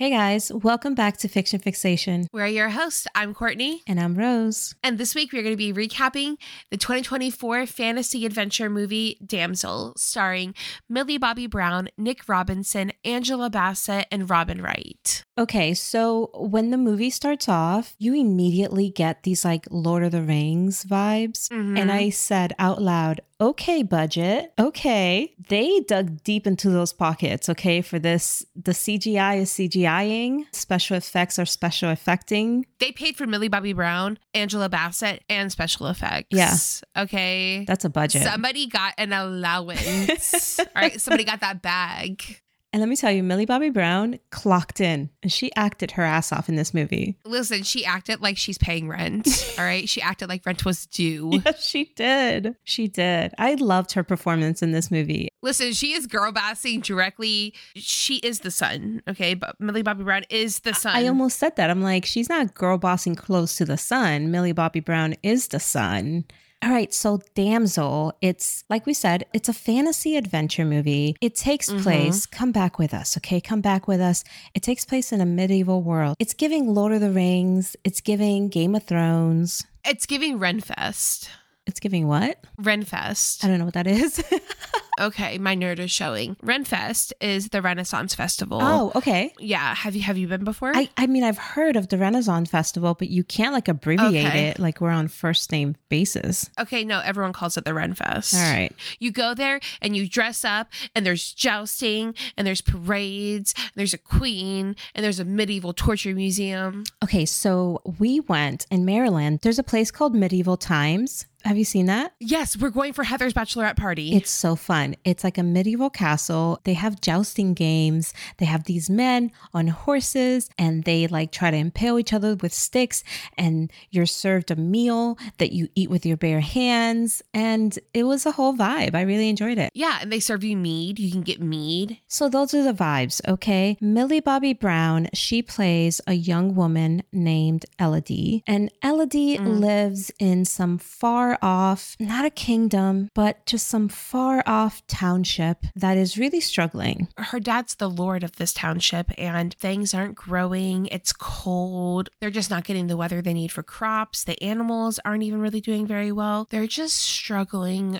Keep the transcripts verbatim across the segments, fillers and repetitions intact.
Hey guys, welcome back to Fiction Fixation. We're your hosts. I'm Courtney. And I'm Rose. And this week we're going to be recapping the twenty twenty-four fantasy adventure movie Damsel, starring Millie Bobby Brown, Nick Robinson, Angela Bassett, and Robin Wright. Okay, so when the movie starts off, you immediately get these like Lord of the Rings vibes. Mm-hmm. And I said out loud, okay, budget. Okay. They dug deep into those pockets, okay, for this. The C G I is CGIing. Special effects are special effecting. They paid for Millie Bobby Brown, Angela Bassett, and special effects. Yeah. Okay. That's a budget. Somebody got an allowance. All right. Somebody got that bag. And let me tell you, Millie Bobby Brown clocked in and she acted her ass off in this movie. Listen, she acted like she's paying rent. All right. She acted like rent was due. Yes, she did. She did. I loved her performance in this movie. Listen, she is girl bossing directly. She is the sun. Okay. But Millie Bobby Brown is the sun. I almost said that. I'm like, she's not girl bossing close to the sun. Millie Bobby Brown is the sun. All right, so Damsel, it's like we said, it's a fantasy adventure movie. It takes Mm-hmm. place, come back with us, okay? Come back with us. It takes place in a medieval world. It's giving Lord of the Rings. It's giving Game of Thrones. It's giving Renfest. It's giving what? Renfest. I don't know what that is. Okay, my nerd is showing. Renfest is the Renaissance Festival. Oh, okay. Yeah, have you have you been before? I, I mean, I've heard of the Renaissance Festival, but you can't like abbreviate Okay. it like we're on first name basis. Okay, no, everyone calls it the Renfest. All right. You go there and you dress up and there's jousting and there's parades, and there's a queen and there's a medieval torture museum. Okay, so we went in Maryland. There's a place called Medieval Times. Have you seen that? Yes, we're going for Heather's bachelorette party. It's so fun. It's like a medieval castle. They have jousting games. They have these men on horses and they like try to impale each other with sticks, and you're served a meal that you eat with your bare hands. And it was a whole vibe. I really enjoyed it. Yeah, and they serve you mead. You can get mead. So those are the vibes, okay? Millie Bobby Brown, she plays a young woman named Elodie. And Elodie Mm. lives in some far off, not a kingdom, but just some far off township that is really struggling. Her dad's the lord of this township and things aren't growing. It's cold. They're just not getting the weather they need for crops. The animals aren't even really doing very well. They're just struggling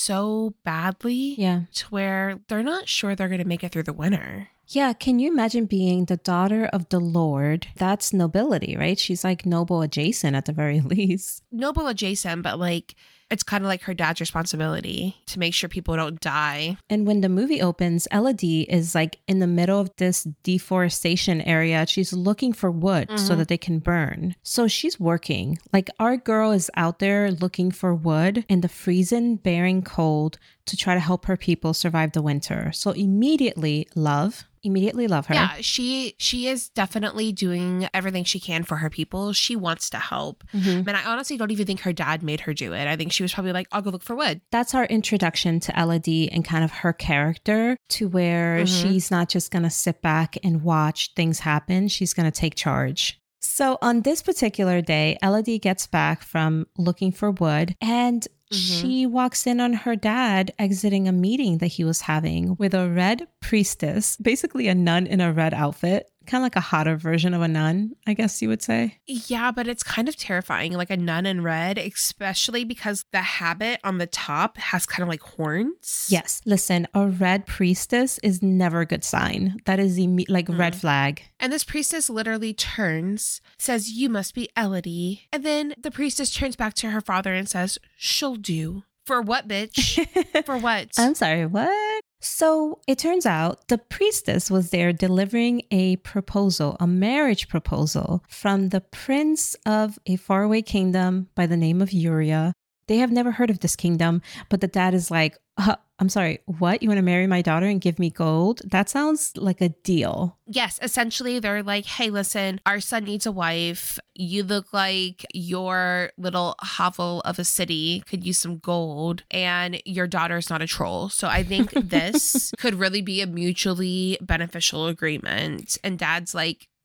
so badly Yeah. to where they're not sure they're going to make it through the winter. Yeah, can you imagine being the daughter of the Lord? That's nobility, right? She's like noble adjacent at the very least. Noble adjacent, but like it's kind of like her dad's responsibility to make sure people don't die. And when the movie opens, Elodie is like in the middle of this deforestation area. She's looking for wood so Mhm. that they can burn. So she's working. Like our girl is out there looking for wood in the freezing, bearing cold to try to help her people survive the winter. So immediately love, immediately love her. Yeah, she she is definitely doing everything she can for her people. She wants to help. Mhm. And I honestly don't even think her dad made her do it. I think she was probably like, I'll go look for wood. That's our introduction to Elodie and kind of her character, to where Mhm. she's not just going to sit back and watch things happen. She's going to take charge. So on this particular day, Elodie gets back from looking for wood and she walks in on her dad exiting a meeting that he was having with a red priestess, basically a nun in a red outfit, kind of like a hotter version of a nun, I guess you would say. Yeah, but it's kind of terrifying, like a nun in red, especially because the habit on the top has kind of like horns. Yes. Listen, a red priestess is never a good sign. That is imme- like Mm. red flag. And this priestess literally turns, says, you must be Elodie. And then the priestess turns back to her father and says, she'll do. For what, bitch? For what? I'm sorry, what? So it turns out the priestess was there delivering a proposal, a marriage proposal from the prince of a faraway kingdom by the name of Uria. They have never heard of this kingdom, but the dad is like, uh, I'm sorry, what? You want to marry my daughter and give me gold? That sounds like a deal. Yes, essentially they're like, hey, listen, our son needs a wife. You look like your little hovel of a city could use some gold, and your daughter's not a troll. So I think this could really be a mutually beneficial agreement. And dad's like,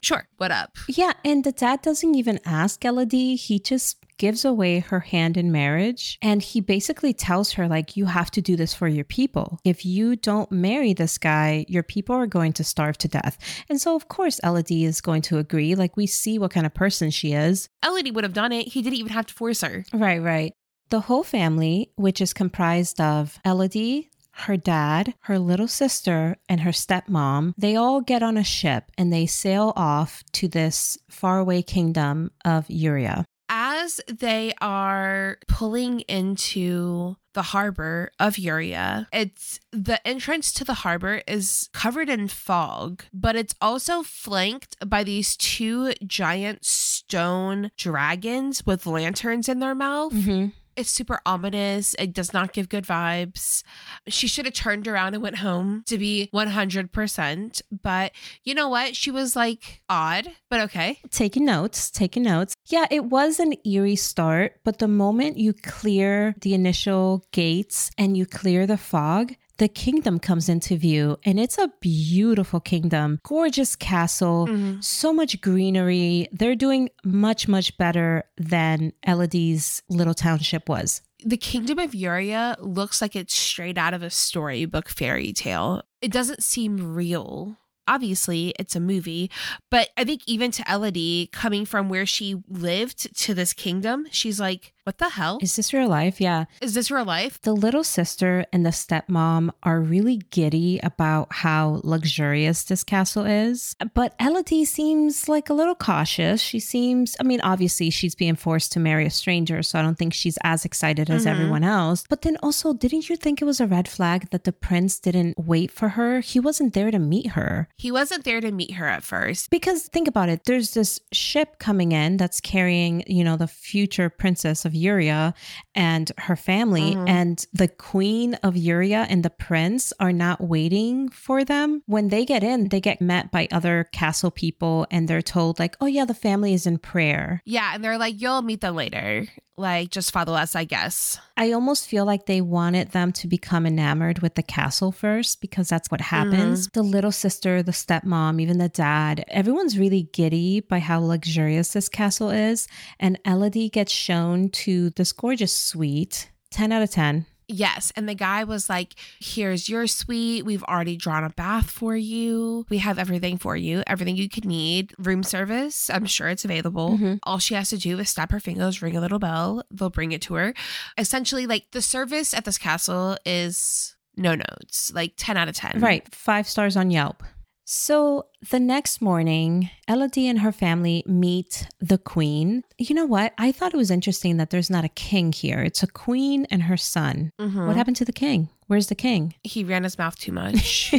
Sure. What up? Yeah. And the dad doesn't even ask Elodie. He just gives away her hand in marriage. And he basically tells her, like, you have to do this for your people. If you don't marry this guy, your people are going to starve to death. And so, of course, Elodie is going to agree. Like, we see what kind of person she is. Elodie would have done it. He didn't even have to force her. Right, right. The whole family, which is comprised of Elodie, her dad, her little sister, and her stepmom, they all get on a ship and they sail off to this faraway kingdom of Uria. As they are pulling into the harbor of Uria, it's the entrance to the harbor is covered in fog, but it's also flanked by these two giant stone dragons with lanterns in their mouth. Mm-hmm. It's super ominous. It does not give good vibes. She should have turned around and went home, to be one hundred percent. But you know what? She was like odd, but okay. Taking notes, taking notes. Yeah, it was an eerie start, but the moment you clear the initial gates and you clear the fog, the kingdom comes into view, and it's a beautiful kingdom, gorgeous castle, mm-hmm. so much greenery. They're doing much, much better than Elodie's little township was. The kingdom of Uria looks like it's straight out of a storybook fairy tale. It doesn't seem real. Obviously, it's a movie, but I think even to Elodie, coming from where she lived to this kingdom, she's like, what the hell? Is this real life? Yeah. Is this real life? The little sister and the stepmom are really giddy about how luxurious this castle is. But Elodie seems like a little cautious. She seems, I mean, obviously she's being forced to marry a stranger, so I don't think she's as excited as mm-hmm. everyone else. But then also, didn't you think it was a red flag that the prince didn't wait for her? He wasn't there to meet her. He wasn't there to meet her at first. Because think about it. There's this ship coming in that's carrying, you know, the future princess of Uria and her family, mm-hmm. and the queen of Uria and the prince are not waiting for them. When they get in, they get met by other castle people and they're told like, oh yeah, the family is in prayer. Yeah. And they're like, you'll meet them later. Like, just follow us, I guess. I almost feel like they wanted them to become enamored with the castle first, because that's what happens. Mm-hmm. The little sister, the stepmom, even the dad, everyone's really giddy by how luxurious this castle is. And Elodie gets shown to this gorgeous suite. ten out of ten. Yes. And the guy was like, here's your suite. We've already drawn a bath for you. We have everything for you. Everything you could need. Room service. I'm sure it's available. Mm-hmm. All she has to do is snap her fingers, ring a little bell. They'll bring it to her. Essentially, like, the service at this castle is no notes, like ten out of ten. Right. Five stars on Yelp. So the next morning, Elodie and her family meet the queen. You know what? I thought it was interesting that there's not a king here. It's a queen and her son. Mm-hmm. What happened to the king? Where's the king? He ran his mouth too much.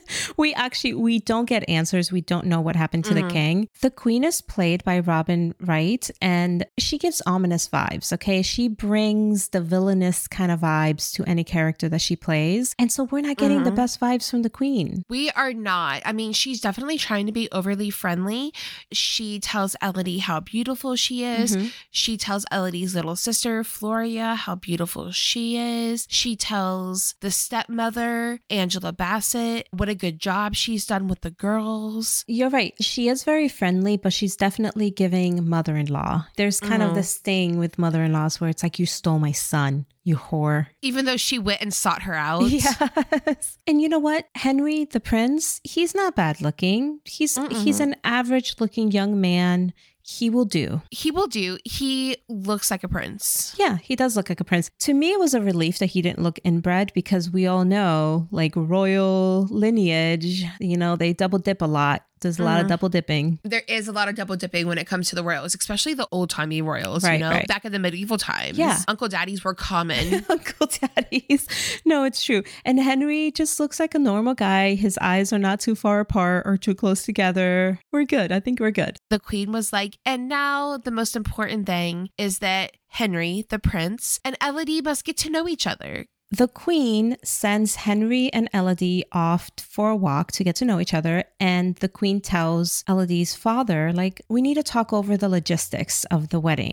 we actually, we don't get answers. We don't know what happened to mm-hmm. the king. The queen is played by Robin Wright, and she gives ominous vibes, okay? She brings the villainous kind of vibes to any character that she plays. And so we're not getting mm-hmm. the best vibes from the queen. We are not. I mean, she's definitely trying to be overly friendly. She tells Elodie how beautiful she is. Mm-hmm. She tells Elodie's little sister, Floria, how beautiful she is. She tells the stepmother, Angela Bassett, what a good job she's done with the girls. You're right. She is very friendly, but she's definitely giving mother-in-law. There's kind mm. of this thing with mother-in-laws where it's like, you stole my son, you whore. Even though she went and sought her out. Yes. And you know what? Henry, the prince, he's not bad looking. He's Mm-mm. he's an average looking young man. He will do. He will do. He looks like a prince. Yeah, he does look like a prince. To me, it was a relief that he didn't look inbred, because we all know, like, royal lineage, you know, they double dip a lot. There's a lot mm-hmm. of double dipping. There is a lot of double dipping when it comes to the royals, especially the old timey royals, right, you know, right. back in the medieval times. Yeah. Uncle daddies were common. Uncle daddies. No, it's true. And Henry just looks like a normal guy. His eyes are not too far apart or too close together. We're good. I think we're good. The queen was like, and now the most important thing is that Henry, the prince, and Elodie must get to know each other. The queen sends Henry and Elodie off for a walk to get to know each other. And the queen tells Elodie's father, like, we need to talk over the logistics of the wedding.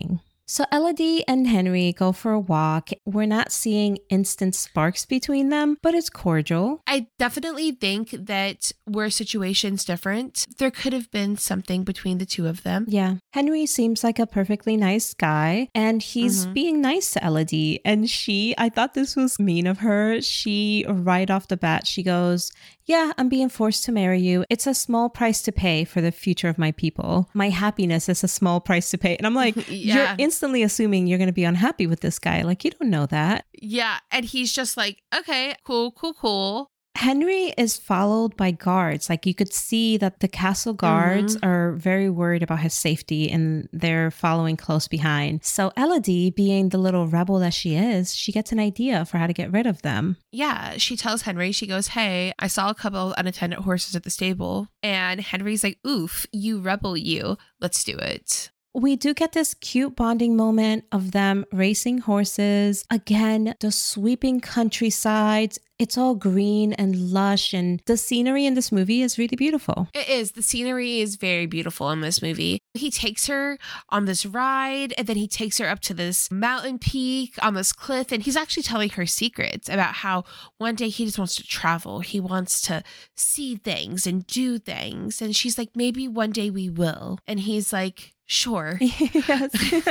So Elodie and Henry go for a walk. We're not seeing instant sparks between them, but it's cordial. I definitely think that were situations different, there could have been something between the two of them. Yeah. Henry seems like a perfectly nice guy, and he's mm-hmm. being nice to Elodie. And she, I thought this was mean of her. She, right off the bat, she goes, yeah, I'm being forced to marry you. It's a small price to pay for the future of my people. My happiness is a small price to pay. And I'm like, yeah. You're instantly assuming you're going to be unhappy with this guy. Like, you don't know that. Yeah. And he's just like, okay, cool, cool, cool. Henry is followed by guards. Like, you could see that the castle guards mm-hmm. are very worried about his safety and they're following close behind. So Elodie, being the little rebel that she is, she gets an idea for how to get rid of them. Yeah, she tells Henry, she goes, hey, I saw a couple of unattended horses at the stable. And Henry's like, oof, you rebel you. Let's do it. We do get this cute bonding moment of them racing horses. Again, the sweeping countryside. It's all green and lush, and the scenery in this movie is really beautiful. It is. The scenery is very beautiful in this movie. He takes her on this ride, and then he takes her up to this mountain peak on this cliff, and he's actually telling her secrets about how one day he just wants to travel. He wants to see things and do things. And she's like, maybe one day we will. And he's like, sure. Yes.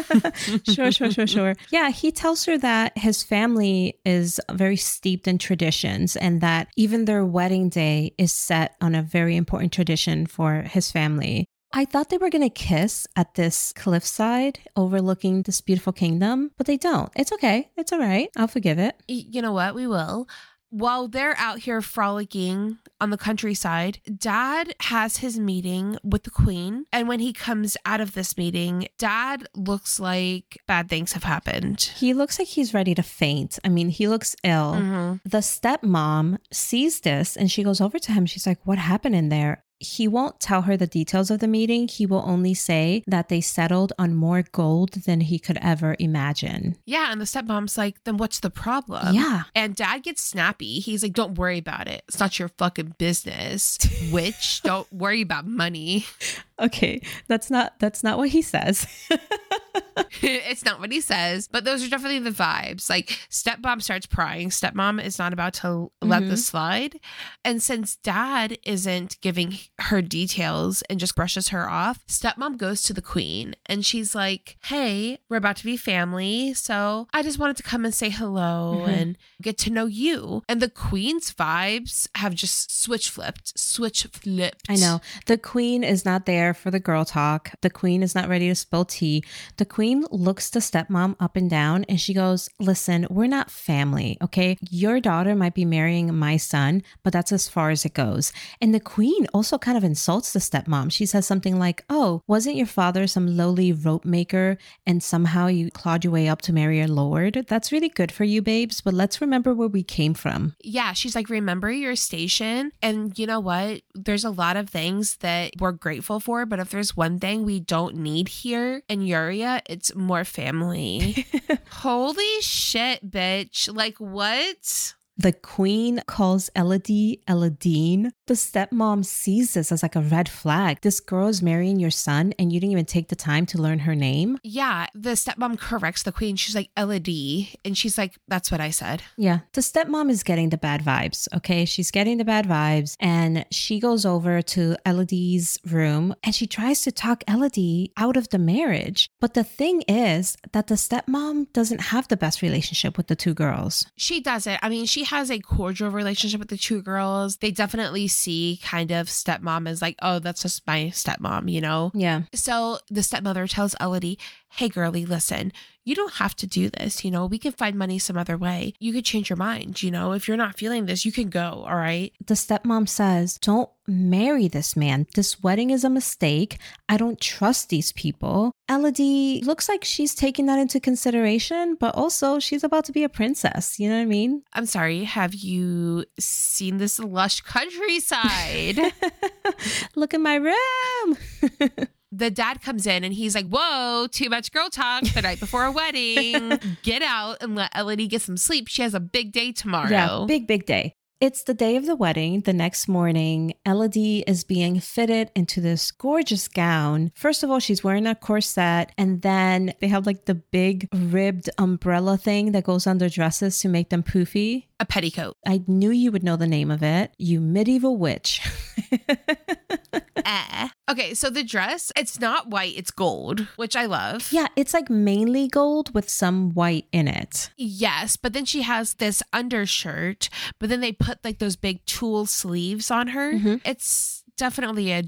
Sure, sure, sure, sure. Yeah, he tells her that his family is very steeped in traditions and that even their wedding day is set on a very important tradition for his family. I thought they were going to kiss at this cliffside overlooking this beautiful kingdom, but they don't. It's okay. It's all right. I'll forgive it. You know what? We will. While they're out here frolicking on the countryside, Dad has his meeting with the Queen. And when he comes out of this meeting, Dad looks like bad things have happened. He looks like he's ready to faint. I mean, he looks ill. Mm-hmm. The stepmom sees this and she goes over to him. She's like, what happened in there? He won't tell her the details of the meeting. He will only say that they settled on more gold than he could ever imagine. Yeah, and the stepmom's like, then what's the problem? Yeah. And Dad gets snappy. He's like, don't worry about it. It's not your fucking business. Witch, don't worry about money. Okay, that's not that's not what he says. It's not what he says, but those are definitely the vibes. Like, stepmom starts prying. Stepmom is not about to let mm-hmm. this slide. And since Dad isn't giving her details and just brushes her off, stepmom goes to the Queen and she's like, hey, we're about to be family. So I just wanted to come and say hello mm-hmm. and get to know you. And the Queen's vibes have just switch flipped, switch flipped. I know. The Queen is not there for the girl talk. The Queen is not ready to spill tea. The Queen looks the stepmom up and down and she goes, listen, we're not family, okay? Your daughter might be marrying my son, but that's as far as it goes. And the Queen also kind of insults the stepmom. She says something like, oh, wasn't your father some lowly rope maker and somehow you clawed your way up to marry a lord? That's really good for you, babes, but let's remember where we came from. Yeah, she's like, remember your station. And you know what? There's a lot of things that we're grateful for, but if there's one thing we don't need here in Uria, it's more family. Holy shit, bitch. Like, what? The Queen calls Elodie Elodine. The stepmom sees this as like a red flag. This girl is marrying your son and you didn't even take the time to learn her name. Yeah, the stepmom corrects the Queen. She's like, Elodie. And she's like, that's what I said. Yeah, the stepmom is getting the bad vibes, okay? She's getting the bad vibes and she goes over to Elodie's room and she tries to talk Elodie out of the marriage. But the thing is that the stepmom doesn't have the best relationship with the two girls. She doesn't. I mean, she has a cordial relationship with the two girls. They definitely see kind of stepmom as like, oh, that's just my stepmom, you know? Yeah. So the stepmother tells Elodie, hey, girlie, listen, you don't have to do this. You know, we can find money some other way. You could change your mind. You know, if you're not feeling this, you can go. All right. The stepmom says, don't marry this man. This wedding is a mistake. I don't trust these people. Elodie looks like she's taking that into consideration, but also she's about to be a princess. You know what I mean? I'm sorry. Have you seen this lush countryside? Look at my room. The dad comes in and he's like, whoa, too much girl talk the night before a wedding. Get out and let Elodie get some sleep. She has a big day tomorrow. Yeah, big, big day. It's the day of the wedding. The next morning, Elodie is being fitted into this gorgeous gown. First of all, she's wearing a corset, and then they have like the big ribbed umbrella thing that goes under dresses to make them poofy. A petticoat. I knew you would know the name of it. You medieval witch. eh. Okay, so the dress, it's not white, it's gold, which I love. Yeah, it's like mainly gold with some white in it. Yes, but then she has this undershirt, but then they put like those big tulle sleeves on her. Mm-hmm. It's definitely a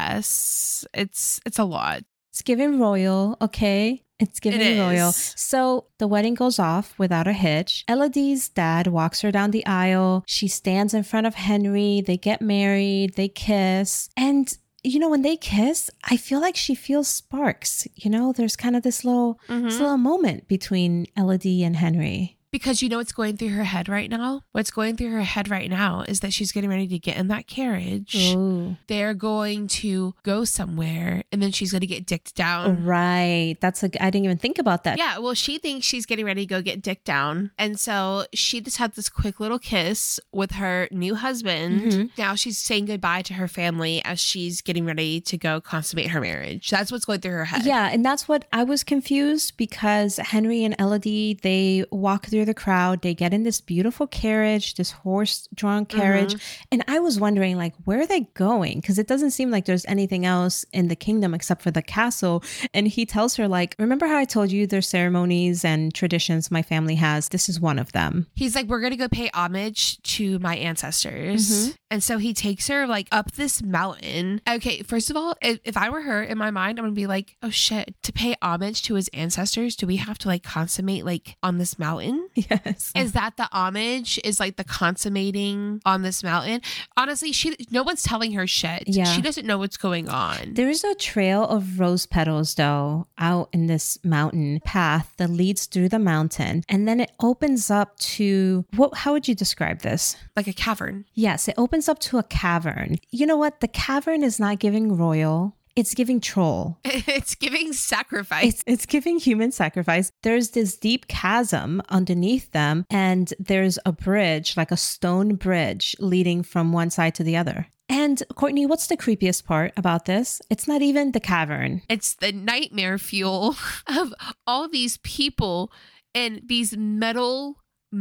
dress. It's it's a lot. It's giving royal, okay? It's giving it royal. Is. So the wedding goes off without a hitch. Elodie's dad walks her down the aisle. She stands in front of Henry. They get married. They kiss. And, you know, when they kiss, I feel like she feels sparks. You know, there's kind of this little, mm-hmm. this little moment between Elodie and Henry. Because you know what's going through her head right now? What's going through her head right now is that she's getting ready to get in that carriage. Ooh. They're going to go somewhere, and then she's going to get dicked down. Right. That's a, I didn't even think about that. Yeah, well, she thinks she's getting ready to go get dicked down. And so she just had this quick little kiss with her new husband. Mm-hmm. Now she's saying goodbye to her family as she's getting ready to go consummate her marriage. That's what's going through her head. Yeah, and that's what I was confused because Henry and Elodie, they walk through the crowd. They get in this beautiful carriage, this horse-drawn carriage. Mm-hmm. And I was wondering, like, where are they going? Because it doesn't seem like there's anything else in the kingdom except for the castle. And he tells her, like, remember how I told you there's ceremonies and traditions my family has? This is one of them. He's like, we're going to go pay homage to my ancestors. Mm-hmm. And so he takes her, like, up this mountain. Okay, first of all, if, if I were her, in my mind, I'm going to be like, oh, shit. To pay homage to his ancestors, do we have to, like, consummate, like, on this mountain? Yes. Is that the homage? Is like the consummating on this mountain? Honestly, she no one's telling her shit. Yeah. She doesn't know what's going on. There is a trail of rose petals, though, out in this mountain path that leads through the mountain. And then it opens up to, what? How would you describe this? Like a cavern. Yes, it opens up to a cavern. You know what? The cavern is not giving royal. It's giving troll. It's giving sacrifice. It's, it's giving human sacrifice. There's this deep chasm underneath them, and there's a bridge, like a stone bridge, leading from one side to the other. And Courtney, what's the creepiest part about this? It's not even the cavern. It's the nightmare fuel of all these people and these metal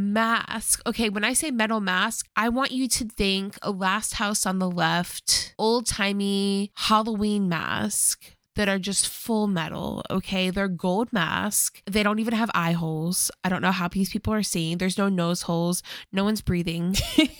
mask. Okay, when I say metal mask, I want you to think a Last House on the Left, old-timey Halloween mask that are just full metal. Okay, they're gold mask. They don't even have eye holes. I don't know how these people are seeing. There's no nose holes. No one's breathing.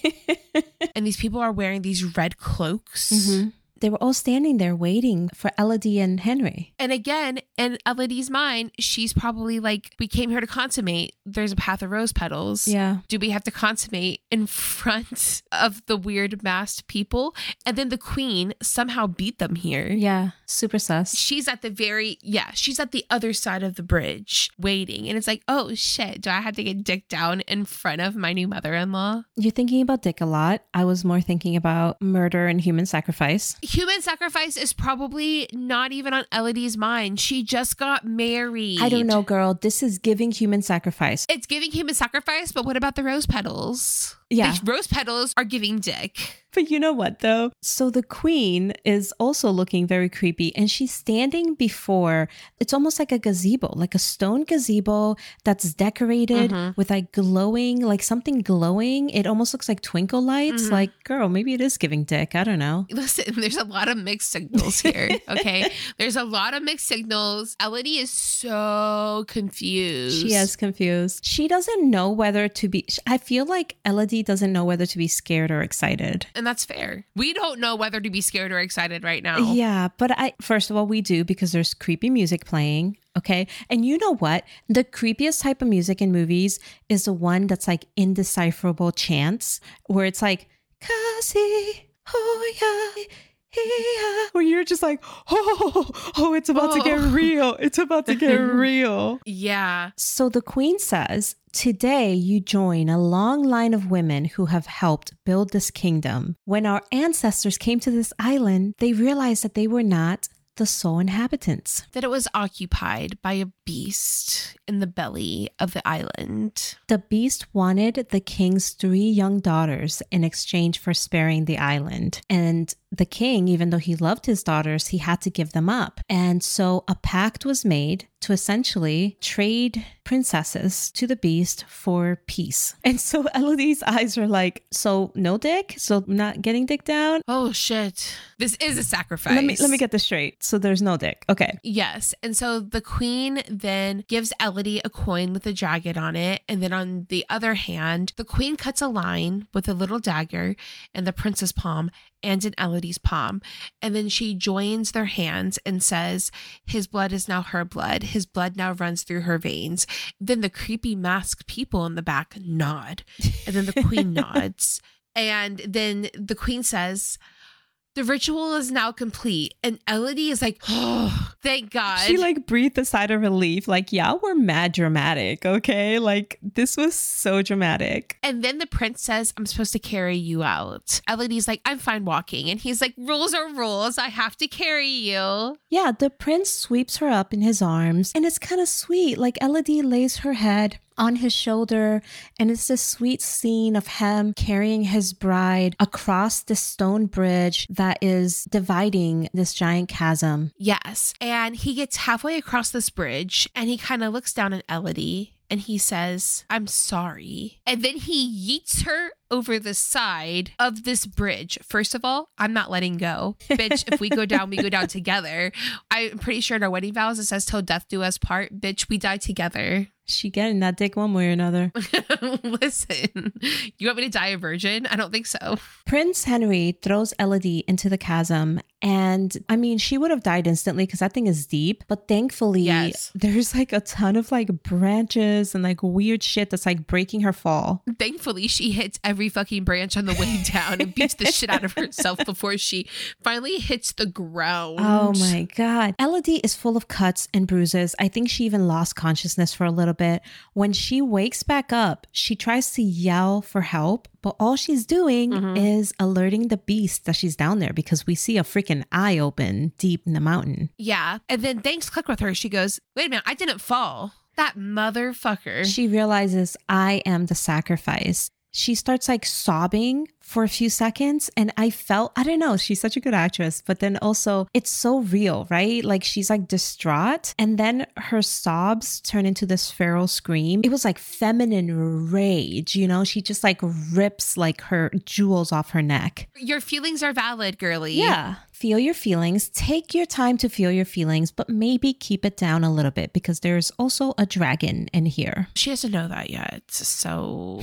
And these people are wearing these red cloaks. Mm-hmm. They were all standing there waiting for Elodie and Henry. And again, in Elodie's mind, she's probably like, we came here to consummate. There's a path of rose petals. Yeah. Do we have to consummate in front of the weird masked people? And then the queen somehow beat them here. Yeah. Super sus. She's at the very, yeah, she's at the other side of the bridge waiting. And it's like, oh shit, do I have to get dicked down in front of my new mother-in-law? You're thinking about dick a lot. I was more thinking about murder and human sacrifice. Human sacrifice is probably not even on Elodie's mind. She just got married. I don't know, girl. This is giving human sacrifice. It's giving human sacrifice, but what about the rose petals? Yeah. The rose petals are giving dick. But you know what, though? So the queen is also looking very creepy, and she's standing before, it's almost like a gazebo, like a stone gazebo that's decorated mm-hmm. with like glowing, like something glowing. It almost looks like twinkle lights. Mm-hmm. Like, girl, maybe it is giving dick. I don't know. Listen, there's a lot of mixed signals here, okay? There's a lot of mixed signals. Elodie is so confused. She is confused. She doesn't know whether to be, I feel like Elodie doesn't know whether to be scared or excited. And that's fair. We don't know whether to be scared or excited right now. Yeah, but I first of all, we do because there's creepy music playing. Okay. And you know what? The creepiest type of music in movies is the one that's like indecipherable chants where it's like, Kasi, oh yeah. Yeah, where you're just like, oh, oh, it's about oh. to get real. It's about to get real. Yeah. So the queen says, today you join a long line of women who have helped build this kingdom. When our ancestors came to this island, they realized that they were not the sole inhabitants. That it was occupied by a beast in the belly of the island. The beast wanted the king's three young daughters in exchange for sparing the island. And the king, even though he loved his daughters, he had to give them up. And so a pact was made to essentially trade princesses to the beast for peace. And so Elodie's eyes are like, so no dick? So not getting dick down? Oh shit. This is a sacrifice. Let me let me get this straight. So there's no dick. Okay. Yes. And so the queen then gives Elodie a coin with a dragon on it. And then on the other hand, the queen cuts a line with a little dagger in the prince's palm and in Elodie's palm. And then she joins their hands and says, his blood is now her blood. His blood now runs through her veins. Then the creepy masked people in the back nod. And then the queen nods. And then the queen says, the ritual is now complete. And Elodie is like, oh, thank God. She like breathed a sigh of relief. Like, yeah, we're mad dramatic. Okay. Like this was so dramatic. And then the prince says, I'm supposed to carry you out. Elodie's like, I'm fine walking. And he's like, rules are rules. I have to carry you. Yeah. The prince sweeps her up in his arms and it's kind of sweet. Like Elodie lays her head on his shoulder, and it's this sweet scene of him carrying his bride across the stone bridge that is dividing this giant chasm. Yes. And he gets halfway across this bridge and he kind of looks down at Elodie and he says, I'm sorry. And then he yeets her over the side of this bridge. First of all, I'm not letting go. Bitch, if we go down, we go down together. I'm pretty sure in our wedding vows, it says till death do us part. Bitch, we die together. She getting that dick one way or another. Listen, you want me to die a virgin? I don't think so. Prince Henry throws Elodie into the chasm. And I mean, she would have died instantly because that thing is deep. But thankfully, yes, there's like a ton of like branches and like weird shit that's like breaking her fall. Thankfully, she hits every fucking branch on the way down and beats the shit out of herself before she finally hits the ground. Oh my God. Elodie is full of cuts and bruises. I think she even lost consciousness for a little bit. When she wakes back up, she tries to yell for help, but all she's doing mm-hmm. is alerting the beast that she's down there because we see a freaking eye open deep in the mountain. Yeah. And then things click with her. She goes, wait a minute, I didn't fall. That motherfucker. She realizes I am the sacrifice. She starts like sobbing for a few seconds. And I felt, I don't know, she's such a good actress, but then also it's so real, right? Like she's like distraught. And then her sobs turn into this feral scream. It was like feminine rage, you know? She just like rips like her jewels off her neck. Your feelings are valid, girly. Yeah. Feel your feelings. Take your time to feel your feelings, but maybe keep it down a little bit because there's also a dragon in here. She doesn't know that yet. So...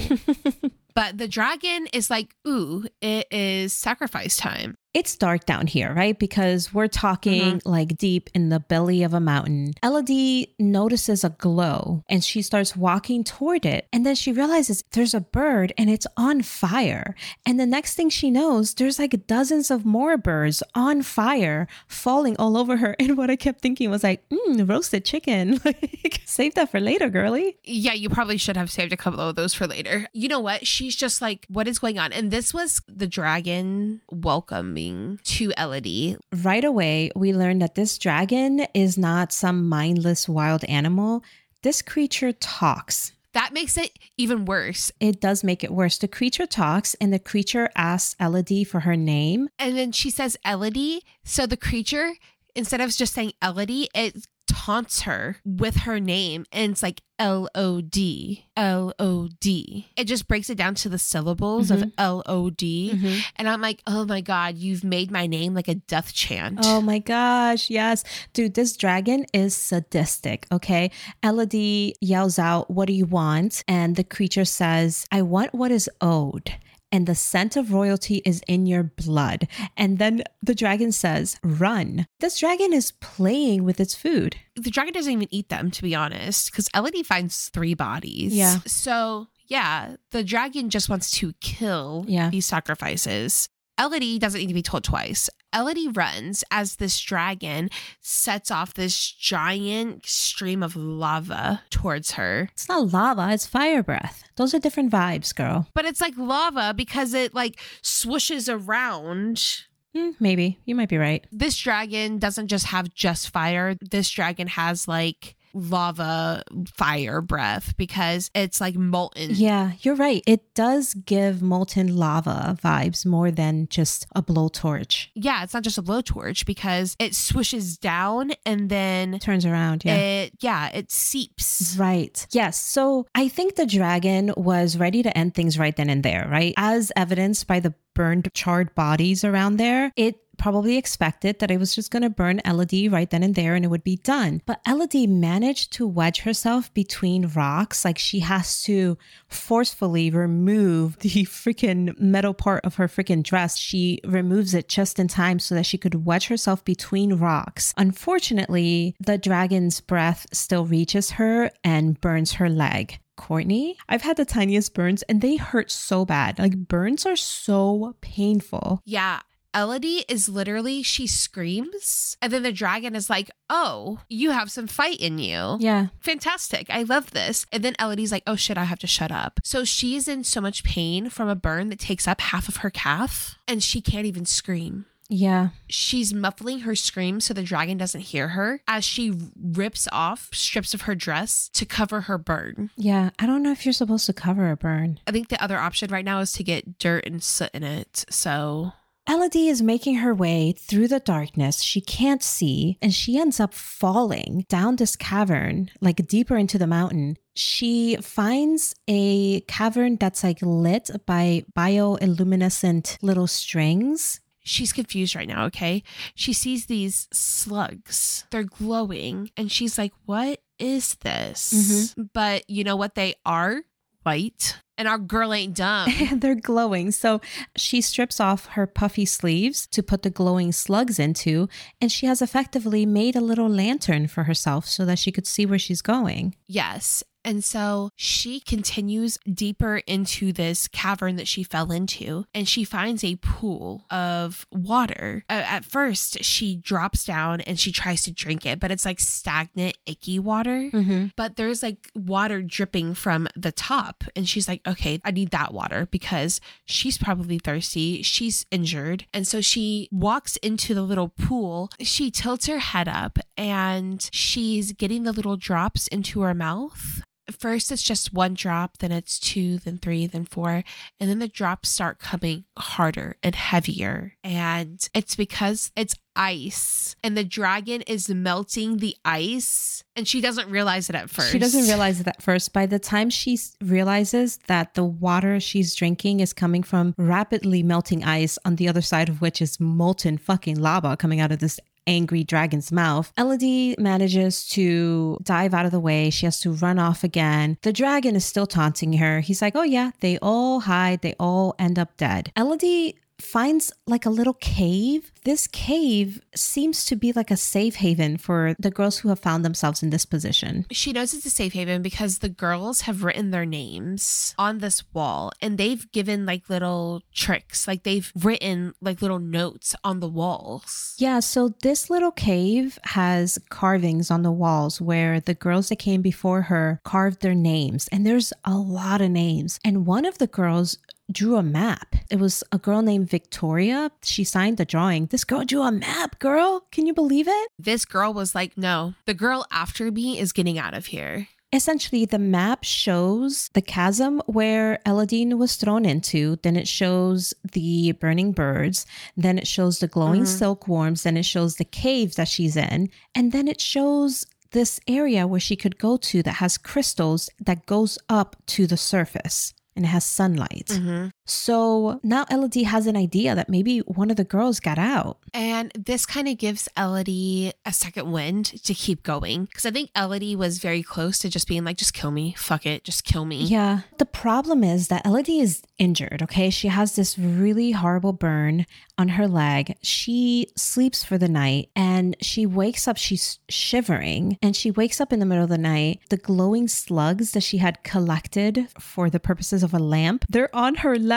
But the dragon is like, ooh, it is sacrifice time. It's dark down here, right? Because we're talking mm-hmm. like deep in the belly of a mountain. Elodie notices a glow and she starts walking toward it. And then she realizes there's a bird and it's on fire. And the next thing she knows, there's like dozens of more birds on fire falling all over her. And what I kept thinking was like, mm, roasted chicken. Like, save that for later, girly. Yeah, you probably should have saved a couple of those for later. You know what? She's just like, what is going on? And this was the dragon welcoming to Elodie. Right away, we learned that this dragon is not some mindless wild animal. This creature talks. That makes it even worse. It does make it worse. The creature talks and the creature asks Elodie for her name. And then she says Elodie. So the creature, instead of just saying Elodie, it taunts her with her name and it's like L O D, L O D. It just breaks it down to the syllables mm-hmm. of L O D. Mm-hmm. And I'm like, oh my God, you've made my name like a death chant. Oh my gosh, yes. Dude, this dragon is sadistic, okay? Elodie yells out, what do you want? And the creature says, I want what is owed. And the scent of royalty is in your blood. And then the dragon says, run. This dragon is playing with its food. The dragon doesn't even eat them, to be honest, because Elodie finds three bodies. Yeah. So, yeah, the dragon just wants to kill yeah. these sacrifices. Elodie doesn't need to be told twice. Elodie runs as this dragon sets off this giant stream of lava towards her. It's not lava, it's fire breath. Those are different vibes, girl. But it's like lava because it like swooshes around Mm, maybe. You might be right. This dragon doesn't just have just fire. This dragon has like lava fire breath because it's like molten. Yeah, you're right. It does give molten lava vibes more than just a blowtorch. Yeah, it's not just a blowtorch because it swishes down and then turns around. Yeah. It, yeah, it seeps. Right. Yes. So I think the dragon was ready to end things right then and there, right? As evidenced by the burned, charred bodies around there, it probably expected that it was just going to burn Elodie right then and there and it would be done. But Elodie managed to wedge herself between rocks. Like she has to forcefully remove the freaking metal part of her freaking dress. She removes it just in time so that she could wedge herself between rocks. Unfortunately, the dragon's breath still reaches her and burns her leg. Courtney, I've had the tiniest burns and they hurt so bad. Like burns are so painful. Yeah. Elodie is literally, she screams and then the dragon is like, oh, you have some fight in you. Yeah. Fantastic. I love this. And then Elodie's like, oh shit, I have to shut up. So she's in so much pain from a burn that takes up half of her calf and she can't even scream. Yeah. She's muffling her screams so the dragon doesn't hear her as she rips off strips of her dress to cover her burn. Yeah. I don't know if you're supposed to cover a burn. I think the other option right now is to get dirt and soot in it. So Elodie is making her way through the darkness she can't see, and she ends up falling down this cavern, like deeper into the mountain. She finds a cavern that's like lit by bioluminescent little strings. She's confused right now, okay? She sees these slugs. They're glowing, and she's like, what is this? Mm-hmm. But you know what they are? White. And our girl ain't dumb. They're glowing. So she strips off her puffy sleeves to put the glowing slugs into, and she has effectively made a little lantern for herself so that she could see where she's going. Yes. And so she continues deeper into this cavern that she fell into, and she finds a pool of water. Uh, at first, she drops down and she tries to drink it, but it's like stagnant, icky water. Mm-hmm. But there's like water dripping from the top. And she's like, okay, I need that water because she's probably thirsty. She's injured. And so she walks into the little pool. She tilts her head up and she's getting the little drops into her mouth. First, it's just one drop, then it's two, then three, then four. And then the drops start coming harder and heavier. And it's because it's ice and the dragon is melting the ice. And she doesn't realize it at first. She doesn't realize it at first. By the time she realizes that the water she's drinking is coming from rapidly melting ice, on the other side of which is molten fucking lava coming out of this angry dragon's mouth, Elodie manages to dive out of the way. She has to run off again. The dragon is still taunting her. He's like, oh yeah, they all hide. They all end up dead. Elodie finds like a little cave. This cave seems to be like a safe haven for the girls who have found themselves in this position. She knows it's a safe haven because the girls have written their names on this wall and they've given like little tricks. Like they've written like little notes on the walls. Yeah, so this little cave has carvings on the walls where the girls that came before her carved their names. And there's a lot of names. And one of the girls drew a map. It was a girl named Victoria. She signed the drawing. This girl drew a map, girl. Can you believe it? This girl was like, no, the girl after me is getting out of here. Essentially, the map shows the chasm where Elodie was thrown into. Then it shows the burning birds. Then it shows the glowing mm-hmm. silkworms. Then it shows the caves that she's in. And then it shows this area where she could go to that has crystals that goes up to the surface. And it has sunlight. Mm-hmm. So now Elodie has an idea that maybe one of the girls got out. And this kind of gives Elodie a second wind to keep going. Because I think Elodie was very close to just being like, just kill me. Fuck it. Just kill me. Yeah. The problem is that Elodie is injured, okay? She has this really horrible burn on her leg. She sleeps for the night and she wakes up. She's shivering and she wakes up in the middle of the night. The glowing slugs that she had collected for the purposes of a lamp, they're on her leg.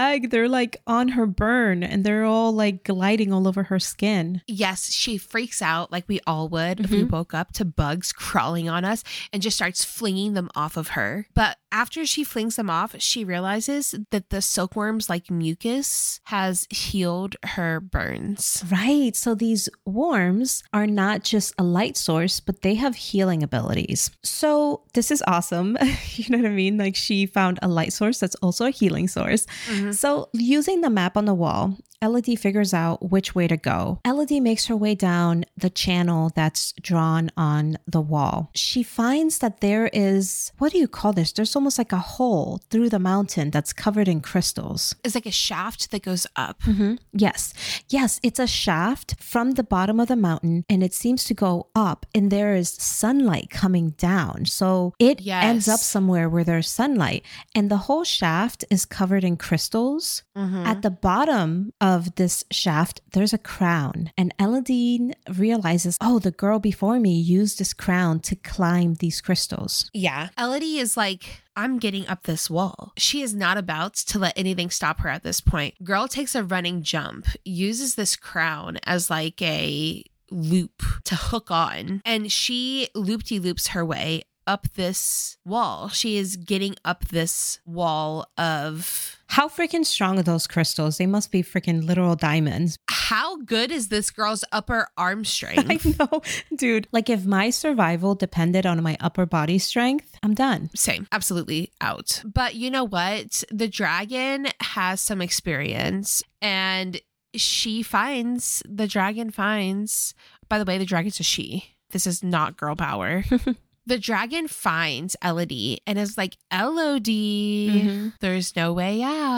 bag, they're like on her burn and they're all like gliding all over her skin. Yes, she freaks out like we all would mm-hmm. if we woke up to bugs crawling on us and just starts flinging them off of her. But after she flings them off, she realizes that the silkworm's like mucus has healed her burns. Right. So these worms are not just a light source, but they have healing abilities. So this is awesome. You know what I mean? Like she found a light source that's also a healing source. Mm-hmm. So using the map on the wall, Elodie figures out which way to go. Elodie makes her way down the channel that's drawn on the wall. She finds that there is, what do you call this? There's almost like a hole through the mountain that's covered in crystals. It's like a shaft that goes up. Mm-hmm. Yes. Yes, it's a shaft from the bottom of the mountain and it seems to go up and there is sunlight coming down. So it yes. ends up somewhere where there's sunlight and the whole shaft is covered in crystals. Mm-hmm. At the bottom of Of this shaft, there's a crown, and Elodie realizes, oh, the girl before me used this crown to climb these crystals. Yeah. Elodie is like, I'm getting up this wall. She is not about to let anything stop her at this point. Girl takes a running jump, uses this crown as like a loop to hook on, and she loop-de-loops her way up this wall. She is getting up this wall of... How freaking strong are those crystals? They must be freaking literal diamonds. How good is this girl's upper arm strength? I know, dude. Like if my survival depended on my upper body strength, I'm done. Same. Absolutely out. But you know what? The dragon has some experience and she finds, the dragon finds, by the way, the dragon's a she. This is not girl power. The dragon finds Elodie and is like, Elodie, mm-hmm. there's no way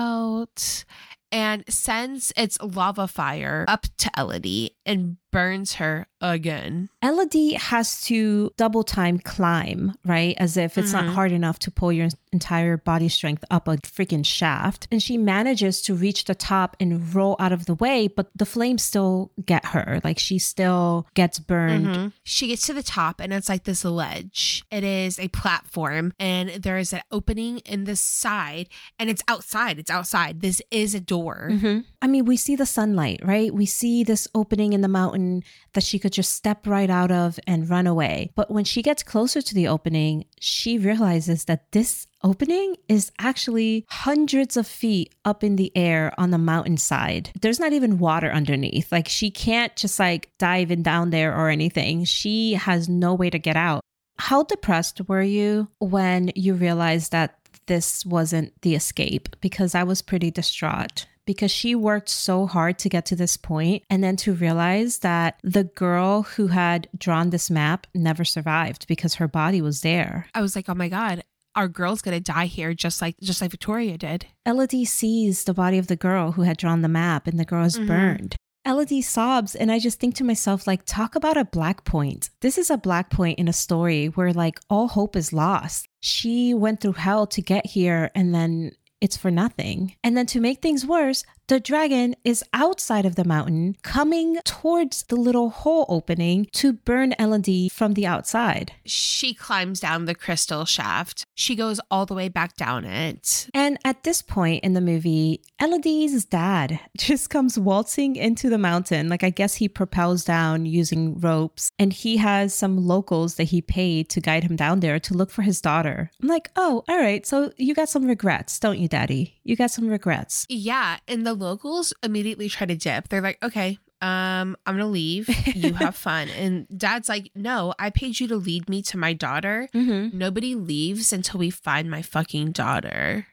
out. And sends its lava fire up to Elodie and burns her again. Elodie has to double time climb, right? As if it's mm-hmm. not hard enough to pull your entire body strength up a freaking shaft. And she manages to reach the top and roll out of the way, but the flames still get her. Like she still gets burned. Mm-hmm. She gets to the top and it's like this ledge. It is a platform and there is an opening in the side and it's outside. It's outside. This is a door. Mm-hmm. I mean, we see the sunlight, right? We see this opening in the mountain that she could just step right out of and run away. But when she gets closer to the opening, she realizes that this opening is actually hundreds of feet up in the air on the mountainside. There's not even water underneath. Like she can't just like dive in down there or anything. She has no way to get out. How depressed were you when you realized that this wasn't the escape? Because I was pretty distraught. Because she worked so hard to get to this point and then to realize that the girl who had drawn this map never survived because her body was there. I was like, oh my God, our girl's gonna die here just like just like Victoria did. Elodie sees the body of the girl who had drawn the map and the girl is mm-hmm. burned. Elodie sobs and I just think to myself, like, talk about a black point. This is a black point in a story where like all hope is lost. She went through hell to get here and then it's for nothing. And then to make things worse, the dragon is outside of the mountain coming towards the little hole opening to burn Elodie from the outside. She climbs down the crystal shaft. She goes all the way back down it. And at this point in the movie, Elodie's dad just comes waltzing into the mountain. Like I guess he propels down using ropes and he has some locals that he paid to guide him down there to look for his daughter. I'm like, oh, all right. So you got some regrets, don't you, Daddy? You got some regrets. Yeah. And the locals immediately try to dip. They're like, okay, um, I'm gonna leave. You have fun. And Dad's like, no, I paid you to lead me to my daughter. Mm-hmm. Nobody leaves until we find my fucking daughter.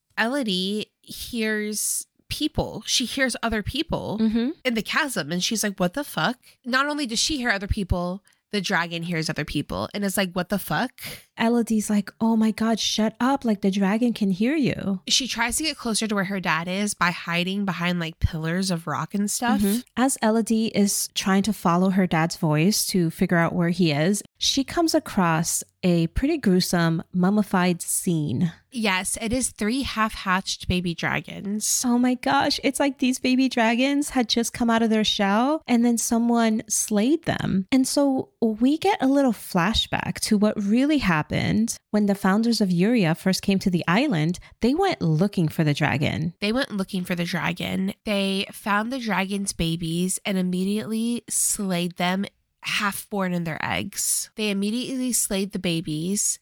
Elodie hears people. She hears other people mm-hmm. in the chasm. And she's like, what the fuck? Not only does she hear other people, the dragon hears other people and is like, what the fuck? Elodie's like, oh my God, shut up. Like the dragon can hear you. She tries to get closer to where her dad is by hiding behind like pillars of rock and stuff. Mm-hmm. As Elodie is trying to follow her dad's voice to figure out where he is, she comes across a pretty gruesome mummified scene. Yes, it is three half-hatched baby dragons. Oh my gosh. It's like these baby dragons had just come out of their shell and then someone slayed them. And so we get a little flashback to what really happened happened. When the founders of Yuria first came to the island, they went looking for the dragon. They went looking for the dragon. They found the dragon's babies and immediately slayed them, half born in their eggs. They immediately slayed the babies.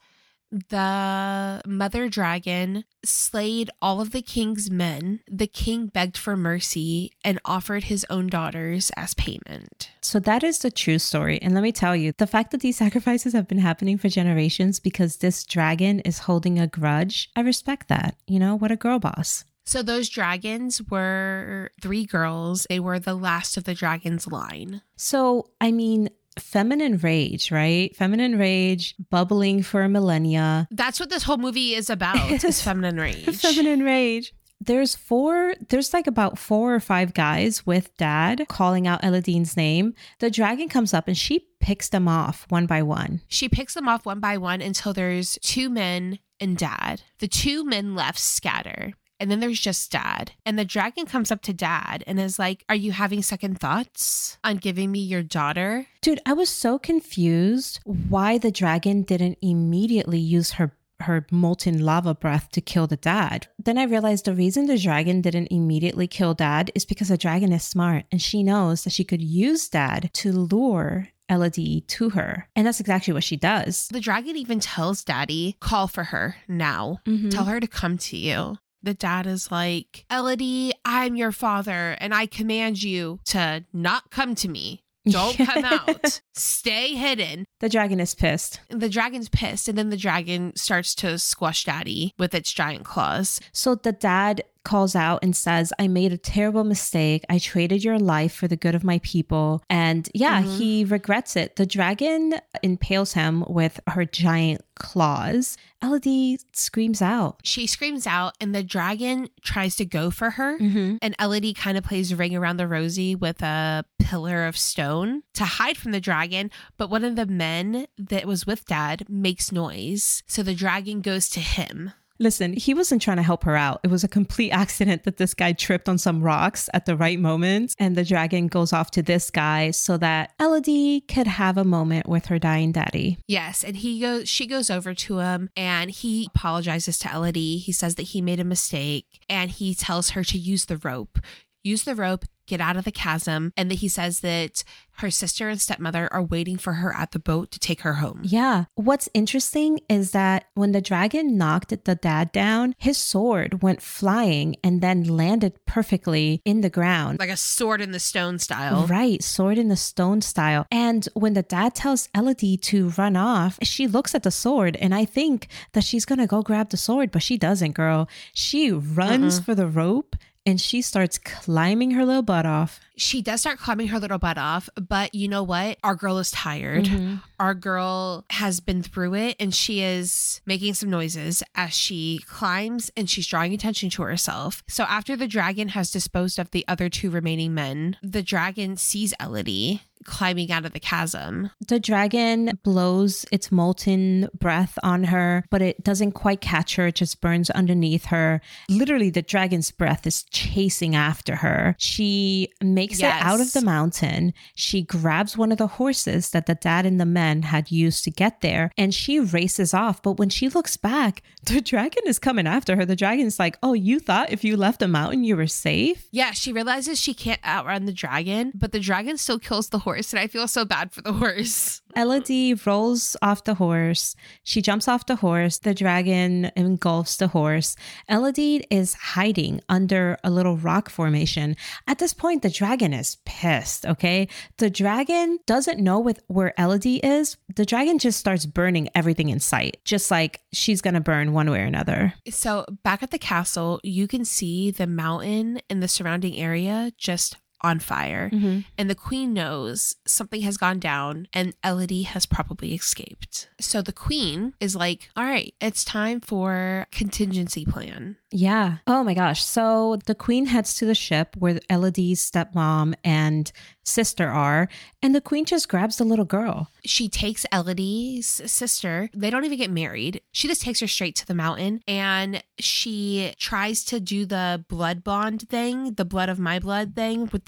The mother dragon slayed all of the king's men. The king begged for mercy and offered his own daughters as payment. So that is the true story. And let me tell you, the fact that these sacrifices have been happening for generations because this dragon is holding a grudge, I respect that. You know, what a girl boss. So those dragons were three girls. They were the last of the dragon's line. So, I mean, feminine rage, right? Feminine rage, bubbling for millennia. That's what this whole movie is about, is feminine rage. Feminine rage. There's four, there's like about four or five guys with dad calling out Elodine's name. The dragon comes up and she picks them off one by one. She picks them off one by one until there's two men and dad. The two men left scatter. And then there's just dad. And the dragon comes up to dad and is like, are you having second thoughts on giving me your daughter? Dude, I was so confused why the dragon didn't immediately use her her molten lava breath to kill the dad. Then I realized the reason the dragon didn't immediately kill dad is because the dragon is smart and she knows that she could use dad to lure Elodie to her. And that's exactly what she does. The dragon even tells daddy, call for her now. Mm-hmm. Tell her to come to you. The dad is like, Elodie, I'm your father and I command you to not come to me. Don't come out. Stay hidden. The dragon is pissed. The dragon's pissed. And then the dragon starts to squash daddy with its giant claws. So the dad calls out and says, I made a terrible mistake. I traded your life for the good of my people. And yeah, mm-hmm. he regrets it. The dragon impales him with her giant claws. Elodie screams out. She screams out and the dragon tries to go for her. Mm-hmm. And Elodie kind of plays Ring Around the Rosie with a pillar of stone to hide from the dragon. But one of the men that was with dad makes noise. So the dragon goes to him. Listen, he wasn't trying to help her out. It was a complete accident that this guy tripped on some rocks at the right moment. And the dragon goes off to this guy so that Elodie could have a moment with her dying daddy. Yes. And he goes, she goes over to him and he apologizes to Elodie. He says that he made a mistake and he tells her to use the rope. Use the rope, get out of the chasm. And that he says that her sister and stepmother are waiting for her at the boat to take her home. Yeah. What's interesting is that when the dragon knocked the dad down, his sword went flying and then landed perfectly in the ground. Like a sword in the stone style. Right. Sword in the stone style. And when the dad tells Elodie to run off, she looks at the sword and I think that she's going to go grab the sword, but she doesn't, girl. She runs uh-uh. for the rope. And she starts climbing her little butt off. She does start climbing her little butt off. But you know what? Our girl is tired. Mm-hmm. Our girl has been through it. And she is making some noises as she climbs. And she's drawing attention to herself. So after the dragon has disposed of the other two remaining men, the dragon sees Elodie climbing out of the chasm. The dragon blows its molten breath on her, but it doesn't quite catch her. It just burns underneath her. Literally, the dragon's breath is chasing after her. She makes yes. it out of the mountain. She grabs one of the horses that the dad and the men had used to get there, and she races off. But when she looks back, the dragon is coming after her. The dragon's like, oh, you thought if you left the mountain, you were safe? Yeah, she realizes she can't outrun the dragon, but the dragon still kills the horse. And I feel so bad for the horse. Elodie rolls off the horse. She jumps off the horse. The dragon engulfs the horse. Elodie is hiding under a little rock formation. At this point, the dragon is pissed, okay? The dragon doesn't know with where Elodie is. The dragon just starts burning everything in sight, just like she's going to burn one way or another. So back at the castle, you can see the mountain and the surrounding area just on fire. Mm-hmm. And the queen knows something has gone down and Elodie has probably escaped. So the queen is like, all right, it's time for contingency plan. Yeah. Oh my gosh. So the queen heads to the ship where Elodie's stepmom and sister are, and the queen just grabs the little girl. She takes Elodie's sister. They don't even get married. She just takes her straight to the mountain and she tries to do the blood bond thing, the blood of my blood thing with the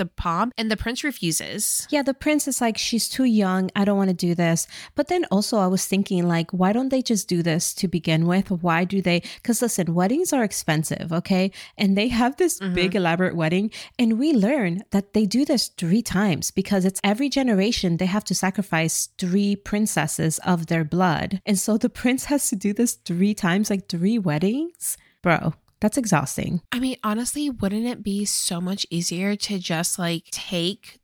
the palm, and the prince refuses. Yeah, the prince is like, she's too young. I don't want to do this. But then also I was thinking, like, why don't they just do this to begin with? Why do they? Because listen, weddings are expensive, okay? And they have this mm-hmm. big elaborate wedding. And we learn that they do this three times because it's every generation they have to sacrifice three princesses of their blood. And so the prince has to do this three times, like three weddings. Bro, that's exhausting. I mean, honestly, wouldn't it be so much easier to just like take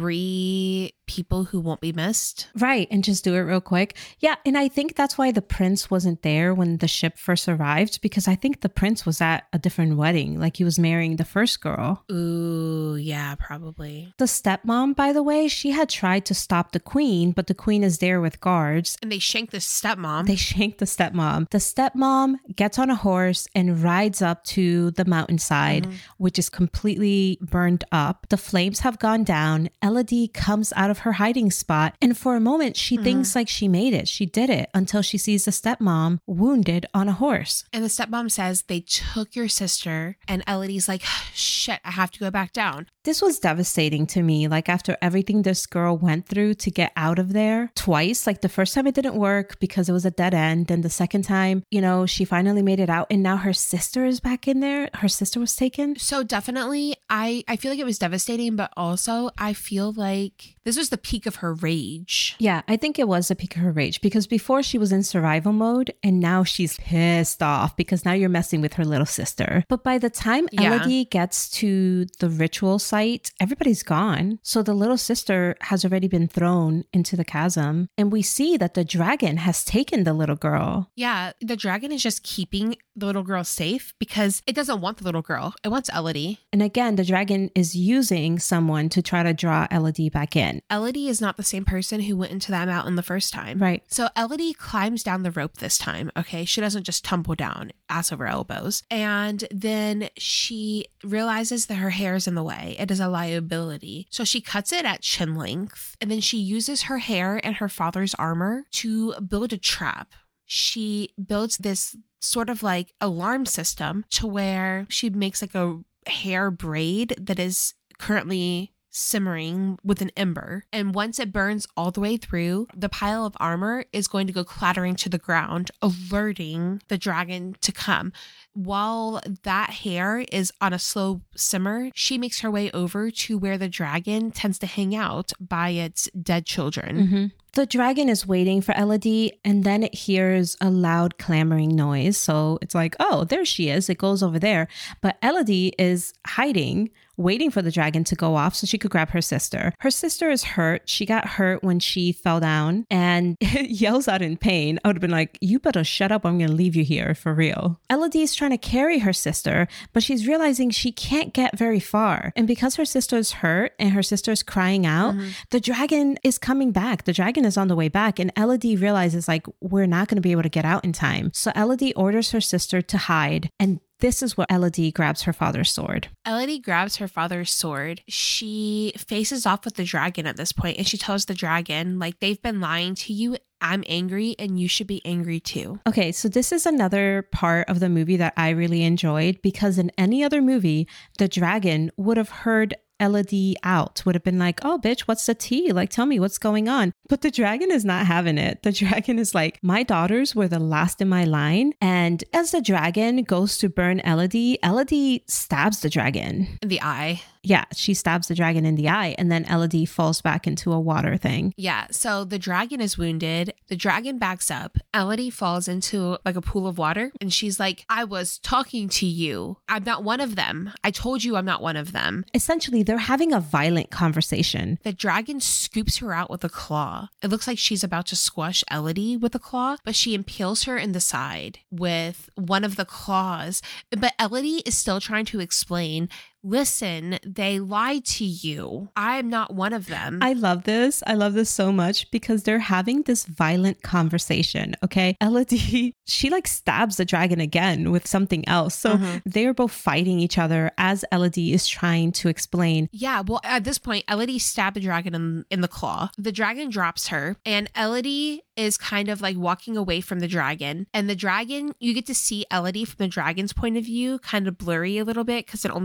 three people who won't be missed? Right. And just do it real quick. Yeah. And I think that's why the prince wasn't there when the ship first arrived, because I think the prince was at a different wedding. Like he was marrying the first girl. Ooh, yeah, probably. The stepmom, by the way, she had tried to stop the queen, but the queen is there with guards. And they shanked the stepmom. They shanked the stepmom. The stepmom gets on a horse and rides up to the mountainside, mm-hmm. which is completely burned up. The flames have gone down. Elodie comes out of her hiding spot, and for a moment she mm-hmm. thinks like she made it. She did it until she sees the stepmom wounded on a horse. And the stepmom says, they took your sister, and Elodie's like, shit, I have to go back down. This was devastating to me. Like after everything this girl went through to get out of there twice, like the first time it didn't work because it was a dead end. Then the second time, you know, she finally made it out, and now her sister is back in there. Her sister was taken. So definitely, I, I feel like it was devastating, but also I feel like this was the peak of her rage. Yeah, I think it was the peak of her rage because before she was in survival mode, and now she's pissed off because now you're messing with her little sister. But by the time yeah. Elodie gets to the ritual site, everybody's gone. So the little sister has already been thrown into the chasm, and we see that the dragon has taken the little girl. Yeah, the dragon is just keeping the little girl safe because it doesn't want the little girl. It wants Elodie. And again, the dragon is using someone to try to draw Elodie back in. Elodie is not the same person who went into that mountain the first time. Right. So Elodie climbs down the rope this time, okay? She doesn't just tumble down ass over elbows. And then she realizes that her hair is in the way. It is a liability. So she cuts it at chin length, and then she uses her hair and her father's armor to build a trap. She builds this sort of like alarm system to where she makes like a hair braid that is currently simmering with an ember. And once it burns all the way through, the pile of armor is going to go clattering to the ground, alerting the dragon to come. While that hair is on a slow simmer, she makes her way over to where the dragon tends to hang out by its dead children. Mm-hmm. The dragon is waiting for Elodie, and then it hears a loud clamoring noise. So it's like, oh, there she is. It goes over there. But Elodie is hiding, waiting for the dragon to go off so she could grab her sister. Her sister is hurt. She got hurt when she fell down and yells out in pain. I would have been like, you better shut up. I'm going to leave you here for real. Elodie is trying to carry her sister, but she's realizing she can't get very far. And because her sister is hurt and her sister is crying out, mm-hmm. the dragon is coming back. The dragon is on the way back, and Elodie realizes like, we're not going to be able to get out in time. So Elodie orders her sister to hide, and this is where Elodie grabs her father's sword. Elodie grabs her father's sword. She faces off with the dragon at this point, and she tells the dragon, like, they've been lying to you. I'm angry, and you should be angry too. Okay, so this is another part of the movie that I really enjoyed, because in any other movie, the dragon would have heard Elodie out, would have been like, oh, bitch, what's the tea? Like, tell me what's going on. But the dragon is not having it. The dragon is like, my daughters were the last in my line. And as the dragon goes to burn Elodie, Elodie stabs the dragon in the eye. Yeah, she stabs the dragon in the eye, and then Elodie falls back into a water thing. Yeah, so the dragon is wounded. The dragon backs up. Elodie falls into like a pool of water, and she's like, I was talking to you. I'm not one of them. I told you I'm not one of them. Essentially, they're having a violent conversation. The dragon scoops her out with a claw. It looks like she's about to squash Elodie with a claw, but she impales her in the side with one of the claws. But Elodie is still trying to explain, listen, they lied to you. I'm not one of them. I love this. I love this so much because they're having this violent conversation. Okay. Elodie, she like stabs the dragon again with something else. So mm-hmm. they're both fighting each other as Elodie is trying to explain. Yeah. Well, at this point, Elodie stabbed the dragon in, in the claw. The dragon drops her, and Elodie is kind of like walking away from the dragon. And the dragon, you get to see Elodie from the dragon's point of view, kind of blurry a little bit because it only has one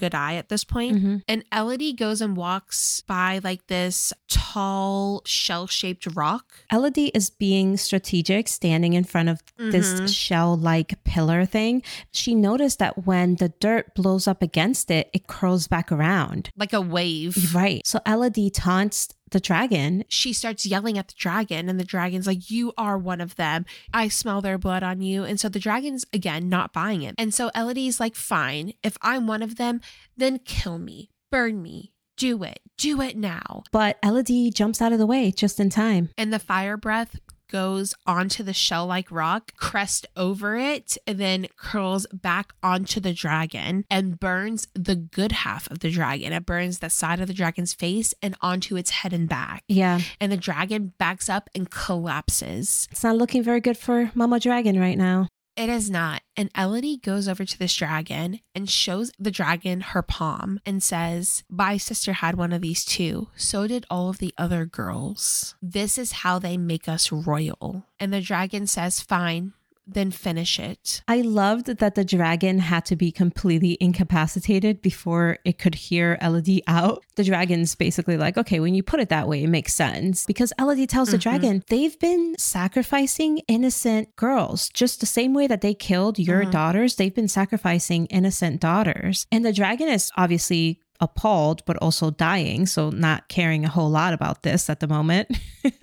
good eye at this point. Mm-hmm. And Elodie goes and walks by like this tall shell-shaped rock. Elodie is being strategic, standing in front of Mm-hmm. this shell-like pillar thing. She noticed that when the dirt blows up against it, it curls back around. Like a wave. Right. So Elodie taunts the dragon. She starts yelling at the dragon, and the dragon's like, you are one of them. I smell their blood on you. And so the dragon's, again, not buying it. And so Elodie's like, fine, if I'm one of them, then kill me, burn me, do it, do it now. But Elodie jumps out of the way just in time. And the fire breath goes onto the shell-like rock, crests over it, and then curls back onto the dragon and burns the good half of the dragon. It burns the side of the dragon's face and onto its head and back. Yeah. And the dragon backs up and collapses. It's not looking very good for Mama Dragon right now. It is not. And Elodie goes over to this dragon and shows the dragon her palm and says, my sister had one of these too. So did all of the other girls. This is how they make us royal. And the dragon says, fine, then finish it. I loved that the dragon had to be completely incapacitated before it could hear Elodie out. The dragon's basically like, okay, when you put it that way, it makes sense. Because Elodie tells mm-hmm. the dragon, they've been sacrificing innocent girls, just the same way that they killed your mm-hmm. daughters. They've been sacrificing innocent daughters. And the dragon is obviously appalled, but also dying. So not caring a whole lot about this at the moment.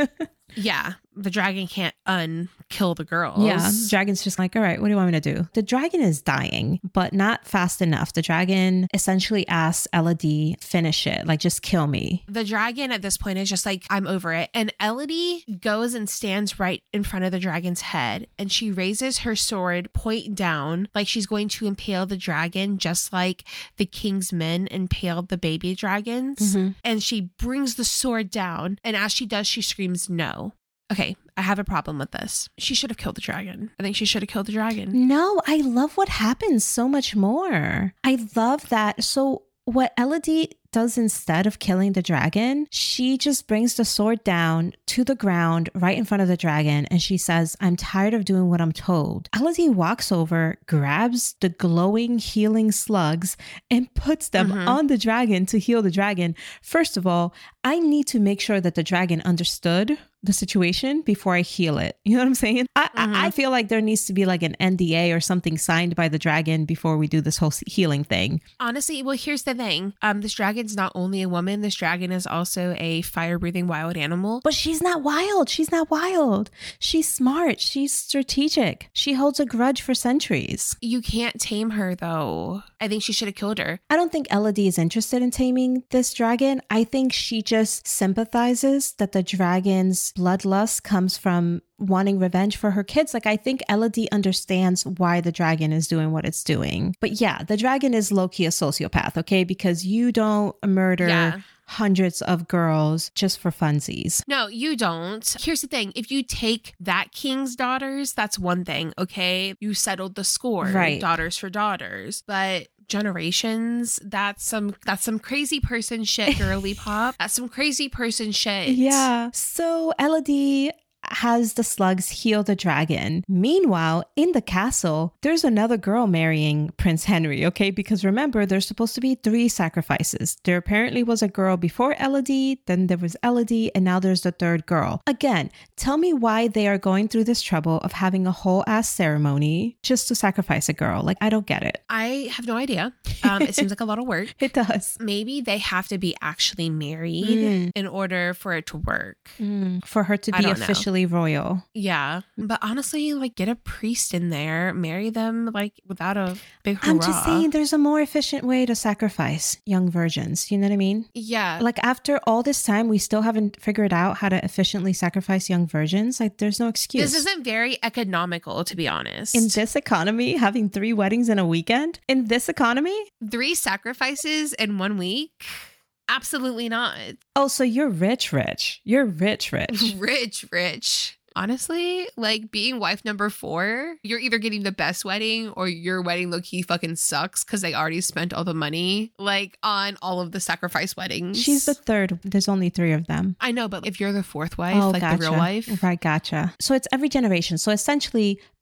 Yeah. The dragon can't unkill the girls. Yeah. The dragon's just like, all right, what do you want me to do? The dragon is dying, but not fast enough. The dragon essentially asks Elodie, finish it. Like, just kill me. The dragon at this point is just like, I'm over it. And Elodie goes and stands right in front of the dragon's head. And she raises her sword point down, like she's going to impale the dragon, just like the king's men impaled the baby dragons. Mm-hmm. And she brings the sword down. And as she does, she screams, no. Okay, I have a problem with this. She should have killed the dragon. I think she should have killed the dragon. No, I love what happens so much more. I love that. So what Elodie does instead of killing the dragon, she just brings the sword down to the ground right in front of the dragon. And she says, I'm tired of doing what I'm told. Elodie walks over, grabs the glowing healing slugs and puts them mm-hmm. on the dragon to heal the dragon. First of all, I need to make sure that the dragon understood the situation before I heal it. You know what I'm saying? I, mm-hmm. I, I feel like there needs to be like an N D A or something signed by the dragon before we do this whole healing thing. Honestly, well, here's the thing. Um, this dragon's not only a woman. This dragon is also a fire-breathing wild animal. But she's not wild. She's not wild. She's smart. She's strategic. She holds a grudge for centuries. You can't tame her, though. I think she should have killed her. I don't think Elodie is interested in taming this dragon. I think she just sympathizes that the dragon's bloodlust comes from wanting revenge for her kids. Like, I think Elodie understands why the dragon is doing what it's doing. But yeah, the dragon is low-key a sociopath, okay? Because you don't murder yeah. hundreds of girls just for funsies. No, you don't. Here's the thing. If you take that king's daughters, that's one thing, okay? You settled the score. Right. Daughters for daughters. But generations, that's some that's some crazy person shit, girly pop. That's some crazy person shit. Yeah. So Elodie has the slugs heal the dragon. Meanwhile, in the castle, there's another girl marrying Prince Henry, okay? Because remember, there's supposed to be three sacrifices. There apparently was a girl before Elodie, then there was Elodie, and now there's the third girl. Again, tell me why they are going through this trouble of having a whole ass ceremony just to sacrifice a girl. Like, I don't get it. I have no idea. Um, it seems like a lot of work. It does. Maybe they have to be actually married mm. in order for it to work. Mm. For her to be officially royal. Yeah. But honestly, like, get a priest in there, marry them like without a big hurrah. I'm just saying there's a more efficient way to sacrifice young virgins. You know what I mean? Yeah. Like, after all this time, we still haven't figured out how to efficiently sacrifice young virgins. Like, there's no excuse. This isn't very economical, to be honest. In this economy, having three weddings in a weekend? In this economy? Three sacrifices in one week? Absolutely not. Oh, so you're rich, rich. You're rich, rich. rich, rich. Honestly, like, being wife number four, you're either getting the best wedding or your wedding low-key fucking sucks because they already spent all the money, like, on all of the sacrifice weddings. She's the third. There's only three of them. I know, but if you're the fourth wife, oh, like gotcha. the real wife. Right, gotcha. So it's every generation. So essentially,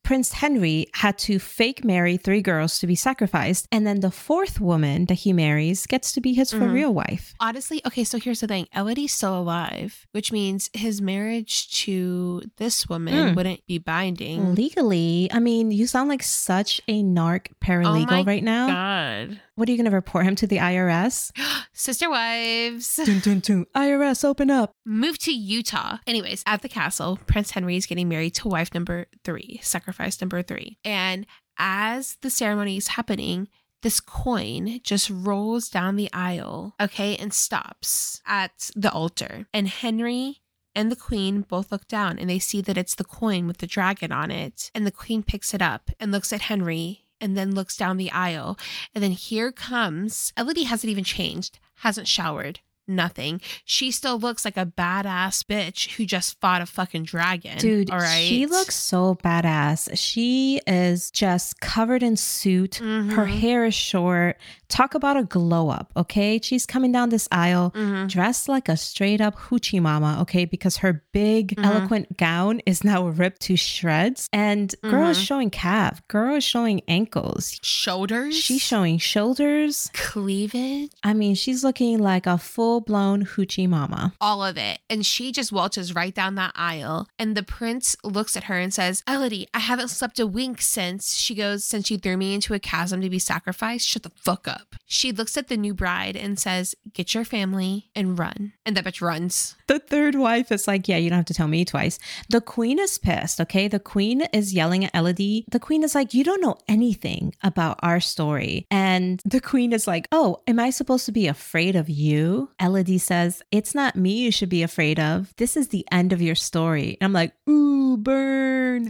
Prince Henry had to fake marry three girls to be sacrificed. And then the fourth woman that he marries gets to be his for real mm-hmm. wife. Honestly, okay, so here's the thing. Elodie's still alive, which means his marriage to this woman mm. wouldn't be binding. Legally. I mean, you sound like such a narc paralegal oh my right now. God. What are you going to report him to the I R S? Sister wives. Dun, dun, dun. I R S, open up. Move to Utah. Anyways, at the castle, Prince Henry is getting married to wife number three, sacrifice number three. And as the ceremony is happening, this coin just rolls down the aisle, okay, and stops at the altar. And Henry and the queen both look down and they see that it's the coin with the dragon on it. And the queen picks it up and looks at Henry and then looks down the aisle. And then here comes, Elodie hasn't even changed, hasn't showered, nothing. She still looks like a badass bitch who just fought a fucking dragon. Dude, all right? She looks so badass. She is just covered in soot. Mm-hmm. Her hair is short. Talk about a glow up, okay? She's coming down this aisle mm-hmm. dressed like a straight up hoochie mama, okay? Because her big, mm-hmm. eloquent gown is now ripped to shreds. And girl mm-hmm. is showing calf. Girl is showing ankles. Shoulders? She's showing shoulders. Cleavage? I mean, she's looking like a full blown hoochie mama. All of it. And she just waltzes right down that aisle. And the prince looks at her and says, Elodie, I haven't slept a wink since. She goes, since you threw me into a chasm to be sacrificed, shut the fuck up. She looks at the new bride and says, get your family and run. And that bitch runs. The third wife is like, yeah, you don't have to tell me twice. The queen is pissed, okay? The queen is yelling at Elodie. The queen is like, you don't know anything about our story. And the queen is like, oh, am I supposed to be afraid of you? Elodie says, it's not me you should be afraid of. This is the end of your story. And I'm like, ooh, burn.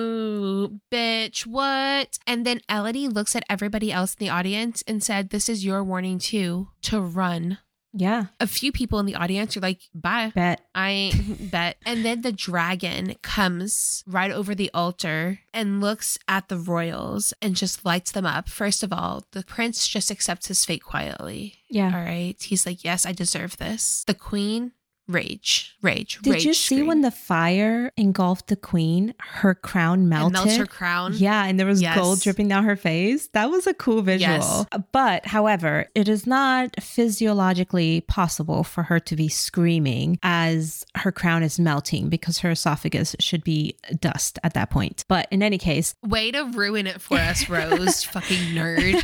Ooh, bitch, what? And then Elodie looks at everybody else in the audience and said, this is your warning too, to run. Yeah. A few people in the audience are like, bye. Bet. I ain't bet. And then the dragon comes right over the altar and looks at the royals and just lights them up. First of all, the prince just accepts his fate quietly. Yeah. All right. He's like, yes, I deserve this. The queen, rage, rage, Did rage. you see scream. when the fire engulfed the queen, her crown melted? It melts her crown. Yeah, and there was yes. gold dripping down her face. That was a cool visual. Yes. But however, it is not physiologically possible for her to be screaming as her crown is melting because her esophagus should be dust at that point. But in any case. Way to ruin it for us, Rose. Fucking nerd.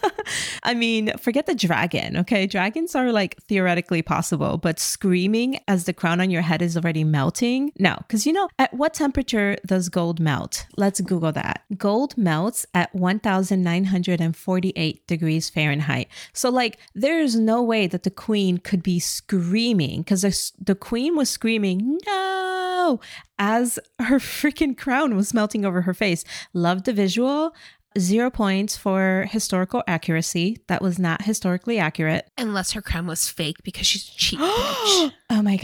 I mean, forget the dragon, okay? Dragons are like theoretically possible, but screaming as the crown on your head is already melting? No, because you know, at what temperature does gold melt? Let's Google that. Gold melts at one thousand nine hundred forty-eight degrees Fahrenheit. So like, there's no way that the queen could be screaming because the, the queen was screaming, no, as her freaking crown was melting over her face. Loved the visual. Zero points for historical accuracy. That was not historically accurate. Unless her crown was fake because she's a cheap bitch. Oh my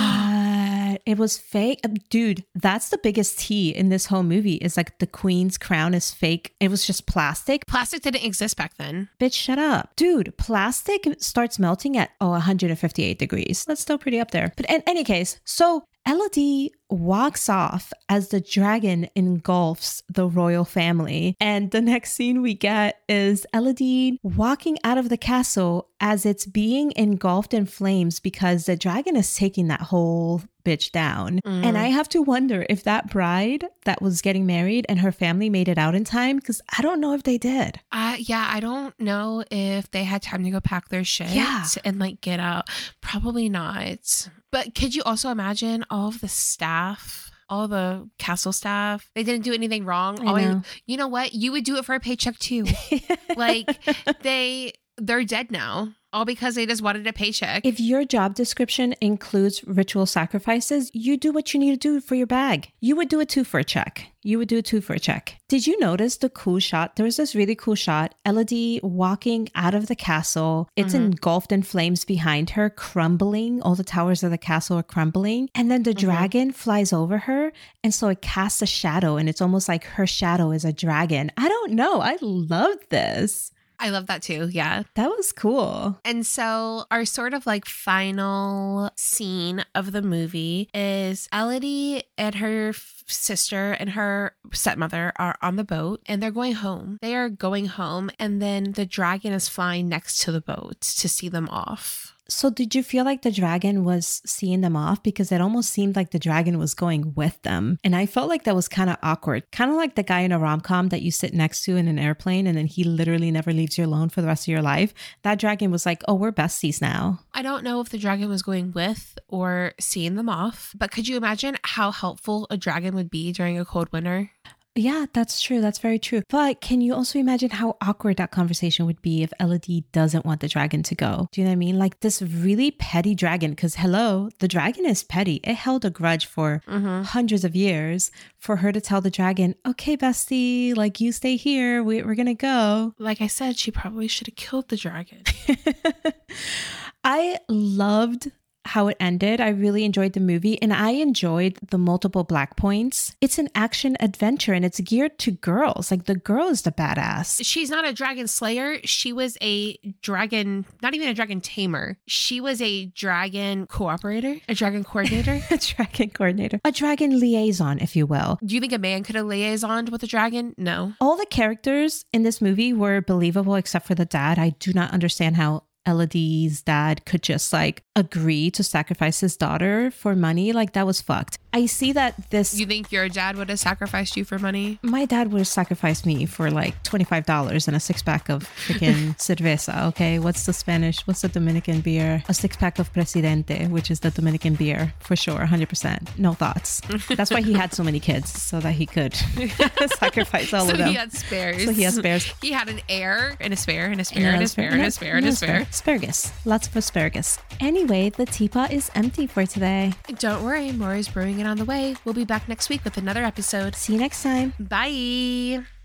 God. It was fake. Dude, that's the biggest tea in this whole movie is like the queen's crown is fake. It was just plastic. Plastic didn't exist back then. Bitch, shut up. Dude, plastic starts melting at, oh, one hundred fifty-eight degrees. That's still pretty up there. But in any case, so Elodie walks off as the dragon engulfs the royal family. And the next scene we get is Elodie walking out of the castle as it's being engulfed in flames because the dragon is taking that whole bitch down. Mm. And I have to wonder if that bride that was getting married and her family made it out in time because I don't know if they did. Uh, yeah, I don't know if they had time to go pack their shit yeah. and like get out. Probably not. But could you also imagine all of the staff, all the castle staff? They didn't do anything wrong. I know. I, you know what? You would do it for a paycheck too. Like they, they're dead now. All because they just wanted a paycheck. If your job description includes ritual sacrifices, you do what you need to do for your bag. You would do it too for a check. You would do it too for a check. Did you notice the cool shot? There was this really cool shot. Elodie walking out of the castle. It's mm-hmm. engulfed in flames behind her, crumbling. All the towers of the castle are crumbling. And then the mm-hmm. dragon flies over her. And so it casts a shadow and it's almost like her shadow is a dragon. I don't know. I love this. I love that too. Yeah. That was cool. And so our sort of like final scene of the movie is Elodie and her sister and her stepmother are on the boat and they're going home. They are going home and then the dragon is flying next to the boat to see them off. So did you feel like the dragon was seeing them off? Because it almost seemed like the dragon was going with them. And I felt like that was kind of awkward. Kind of like the guy in a rom-com that you sit next to in an airplane and then he literally never leaves you alone for the rest of your life. That dragon was like, oh, we're besties now. I don't know if the dragon was going with or seeing them off, but could you imagine how helpful a dragon would be during a cold winter? Yeah, that's true. That's very true. But can you also imagine how awkward that conversation would be if Elodie doesn't want the dragon to go? Do you know what I mean? Like this really petty dragon, because hello, the dragon is petty. It held a grudge for mm-hmm. hundreds of years for her to tell the dragon, okay, bestie, like you stay here. We, we're going to go. Like I said, she probably should have killed the dragon. I loved how it ended. I really enjoyed the movie and I enjoyed the multiple black points. It's an action adventure and it's geared to girls. Like the girl is the badass. She's not a dragon slayer. She was a dragon, not even a dragon tamer. She was a dragon cooperator, a dragon coordinator. A dragon coordinator. A dragon liaison, if you will. Do you think a man could have liaisoned with a dragon? No. All the characters in this movie were believable except for the dad. I do not understand how Elodie's dad could just like agree to sacrifice his daughter for money. Like that was fucked. I see that this... You think your dad would have sacrificed you for money? My dad would have sacrificed me for like twenty-five dollars and a six pack of freaking cerveza. Okay. What's the Spanish? What's the Dominican beer? A six pack of Presidente, which is the Dominican beer for sure. one hundred percent. No thoughts. That's why he had so many kids so that he could sacrifice all so of them. So he had spares. So he had spares. He had an heir and a spare and a spare and a spare and a spare and a spare. Asparagus. Lots of asparagus. Anyway, the teapot is empty for today. Don't worry, more is brewing it on the way. We'll be back next week with another episode. See you next time. Bye.